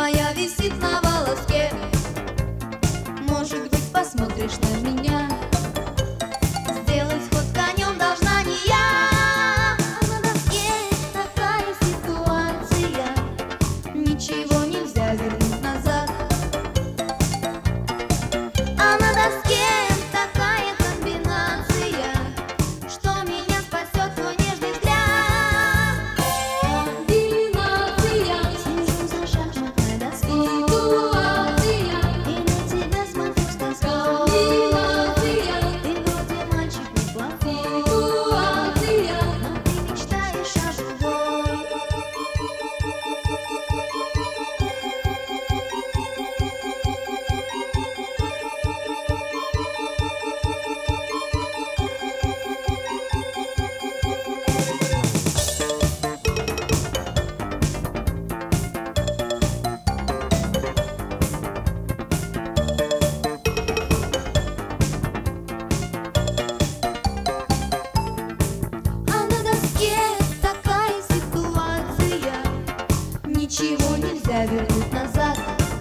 моя висит на волоске. Может быть, посмотришь на меня. Сделать ход конем должна не я. На доске такая ситуация, ничего нельзя вернуть назад. А на доске такая комбинация, что меня спасет твой нежный взгляд. Комбинация. Сижу за шахматной доской, ситуация, и на тебя смотрю с тоской. Комбинация. Ты вроде мальчик неплохой, ситуация, но ты мечтаешь о другой. Ничего нельзя вернуть назад.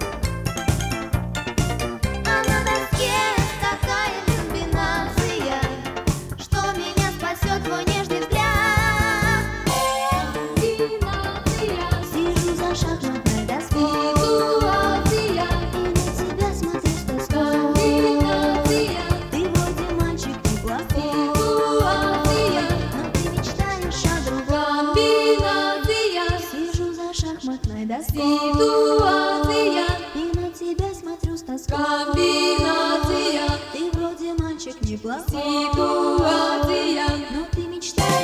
А на доске такая комбинация, что меня спасет твой нежный взгляд. Комбинация. Сижу за шахматной доской, ситуация, и на тебя смотрю с тоской. Комбинация. Ты вроде мальчик неплохой, ситуация, но ты мечтаешь о другом. Комбинация. Сижу за шахматной доской, ситуация, и на тебя смотрю с тоской. Комбинация. Ты вроде мальчик неплохой, ситуация, но ты мечтаешь